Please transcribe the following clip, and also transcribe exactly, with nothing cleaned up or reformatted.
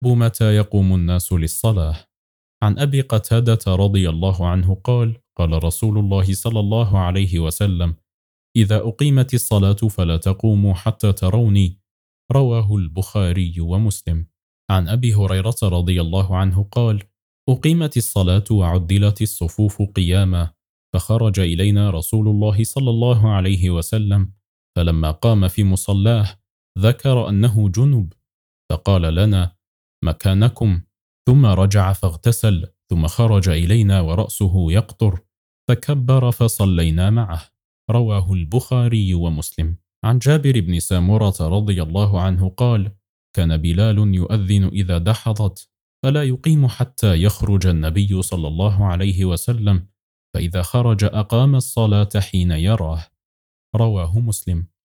متى يقوم الناس للصلاة؟ عن أبي قتادة رضي الله عنه قال قال رسول الله صلى الله عليه وسلم: إذا أقيمت الصلاة فلا تقوموا حتى تروني. رواه البخاري ومسلم. عن أبي هريرة رضي الله عنه قال: أقيمت الصلاة وعدلت الصفوف قياما، فخرج إلينا رسول الله صلى الله عليه وسلم، فلما قام في مصلاه ذكر أنه جنب، فقال لنا: مكانكم. ثم رجع فاغتسل، ثم خرج إلينا ورأسه يقطر، فكبر فصلينا معه. رواه البخاري ومسلم. عن جابر بن سامرة رضي الله عنه قال: كان بلال يؤذن إذا دحضت، فلا يقيم حتى يخرج النبي صلى الله عليه وسلم، فإذا خرج أقام الصلاة حين يراه. رواه مسلم.